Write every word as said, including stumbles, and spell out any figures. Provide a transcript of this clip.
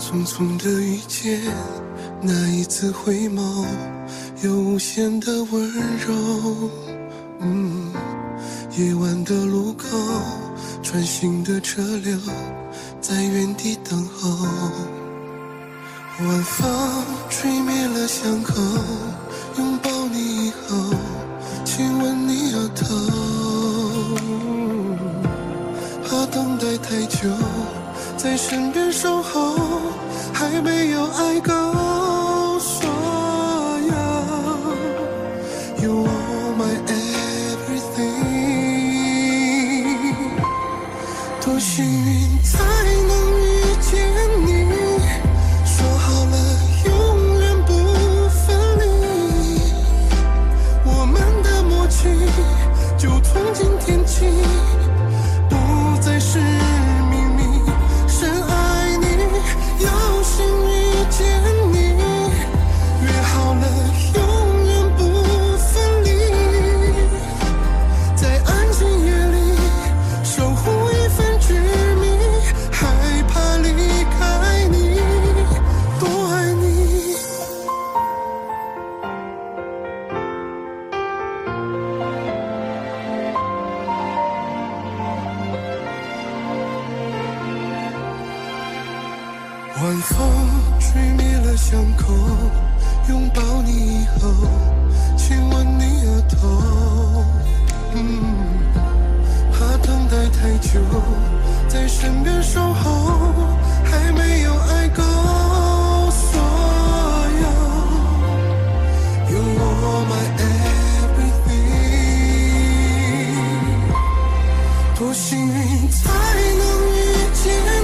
匆匆的遇见，那一次回眸，有无限的温柔。嗯，夜晚的路口，穿行的车流，在原地等候。晚风吹灭了巷口，拥抱你以后，亲吻你额头。怕等待太久，在身边守候，还没有爱够。所有 You are my everything， 多幸运才能遇见你，说好了永远不分离，我们的默契就从今天起不再是秘密，深爱你，有幸遇见你，约好了永远不分离，在安静夜里守护一份执迷，害怕离开你，多爱你。晚风吹灭了巷口，拥抱你以后，亲吻你额头。嗯，怕等待太久，在身边守候，还没有爱够。所有 You are my everything， 多幸运才能遇见